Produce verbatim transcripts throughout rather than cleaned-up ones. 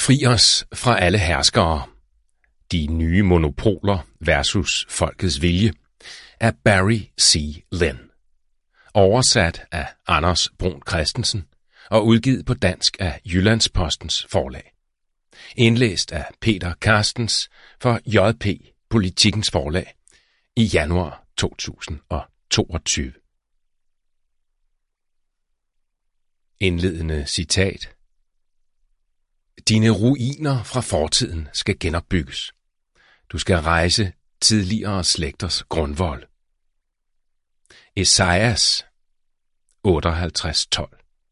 Fri os fra alle herskere. De nye monopoler versus folkets vilje af Barry C. Lynn. Oversat af Anders Bruun Christensen og udgivet på dansk af Jyllandspostens forlag. Indlæst af Peter Carstens for J P Politikens forlag i januar to tusind og toogtyve. Indledende citat. Dine ruiner fra fortiden skal genopbygges. Du skal rejse tidligere slægters grundvold. Esajas otteoghalvtreds tolv.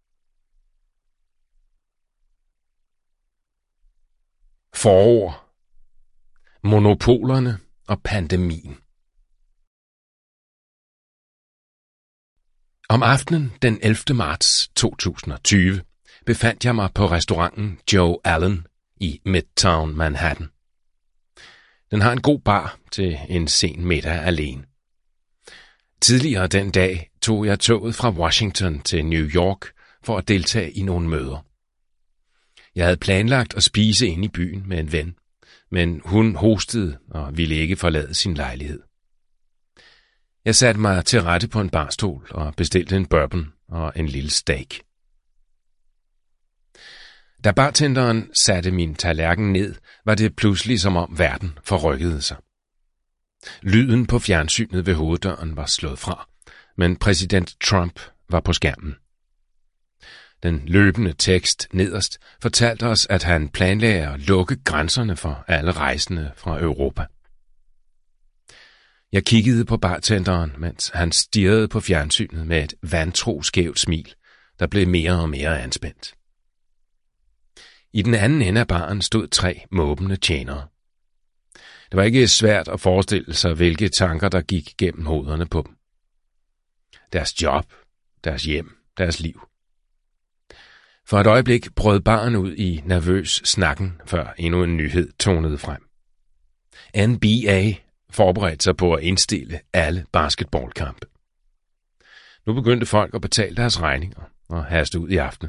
Forord. Monopolerne og pandemien. Om aftenen den ellevte marts to tusind og tyve befandt jeg mig på restauranten Joe Allen i Midtown Manhattan. Den har en god bar til en sen middag alene. Tidligere den dag tog jeg toget fra Washington til New York for at deltage i nogle møder. Jeg havde planlagt at spise inde i byen med en ven, men hun hostede og ville ikke forlade sin lejlighed. Jeg satte mig til rette på en barstol og bestilte en bourbon og en lille steak. Da bartenderen satte min tallerken ned, var det pludselig som om verden forrykkede sig. Lyden på fjernsynet ved hoveddøren var slået fra, men præsident Trump var på skærmen. Den løbende tekst nederst fortalte os, at han planlagde at lukke grænserne for alle rejsende fra Europa. Jeg kiggede på bartenderen, mens han stirrede på fjernsynet med et vantro skævt smil, der blev mere og mere anspændt. I den anden ende af baren stod tre måbende tjenere. Det var ikke svært at forestille sig, hvilke tanker der gik gennem hovederne på dem. Deres job, deres hjem, deres liv. For et øjeblik brød baren ud i nervøs snakken, før endnu en nyhed tonede frem. N B A forberedte sig på at indstille alle basketballkampe. Nu begyndte folk at betale deres regninger og haste ud i aftenen.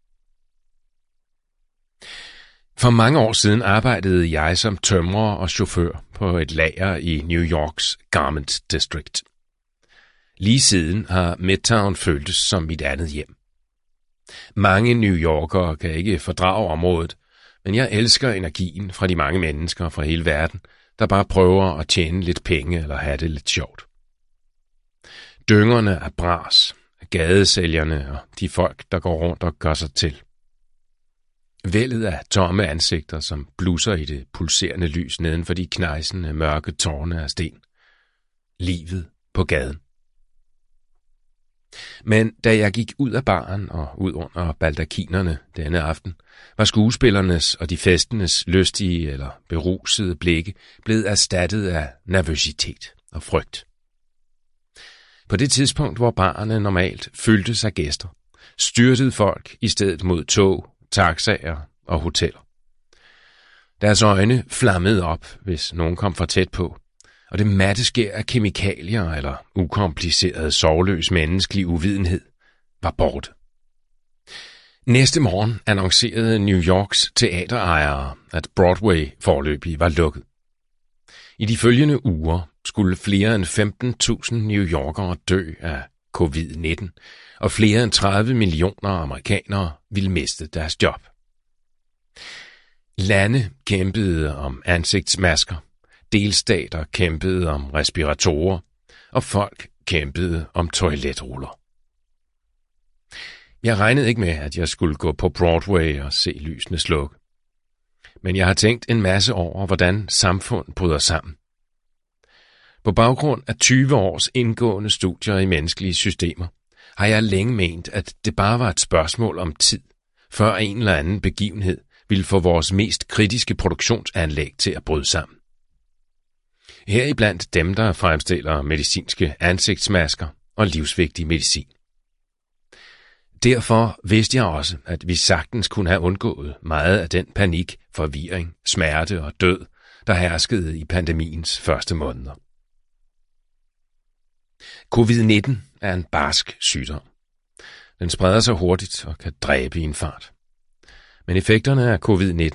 For mange år siden arbejdede jeg som tømrer og chauffør på et lager i New Yorks Garment District. Lige siden har Midtown føltes som mit andet hjem. Mange New Yorkere kan ikke fordrage området, men jeg elsker energien fra de mange mennesker fra hele verden, der bare prøver at tjene lidt penge eller have det lidt sjovt. Dyngerne er bras, gadesælgerne og de folk, der går rundt og gør sig til. Vældet af tomme ansigter, som blusser i det pulserende lys neden for de knejsende mørke tårne af sten. Livet på gaden. Men da jeg gik ud af baren og ud under baldakinerne denne aften, var skuespillernes og de festendes lystige eller berusede blikke blevet erstattet af nervøsitet og frygt. På det tidspunkt, hvor barerne normalt fyldtes af gæster, styrtede folk i stedet mod tog, taxaer og hoteller. Deres øjne flammede op, hvis nogen kom for tæt på, og det matte skær af kemikalier eller ukompliceret sorgløs menneskelig uvidenhed var borte. Næste morgen annoncerede New Yorks teaterejere, at Broadway foreløbig var lukket. I de følgende uger skulle flere end femten tusind New Yorkere dø af covid nitten, og flere end tredive millioner amerikanere ville miste deres job. Lande kæmpede om ansigtsmasker, delstater kæmpede om respiratorer, og folk kæmpede om toiletruller. Jeg regnede ikke med, at jeg skulle gå på Broadway og se lysene slukke. Men jeg har tænkt en masse over, hvordan samfund bryder sammen. På baggrund af tyve års indgående studier i menneskelige systemer, har jeg længe ment, at det bare var et spørgsmål om tid, før en eller anden begivenhed ville få vores mest kritiske produktionsanlæg til at bryde sammen. Heriblandt dem, der fremstiller medicinske ansigtsmasker og livsvigtig medicin. Derfor vidste jeg også, at vi sagtens kunne have undgået meget af den panik, forvirring, smerte og død, der herskede i pandemiens første måneder. covid nitten er en barsk sygdom. Den spreder sig hurtigt og kan dræbe i en fart. Men effekterne af covid nitten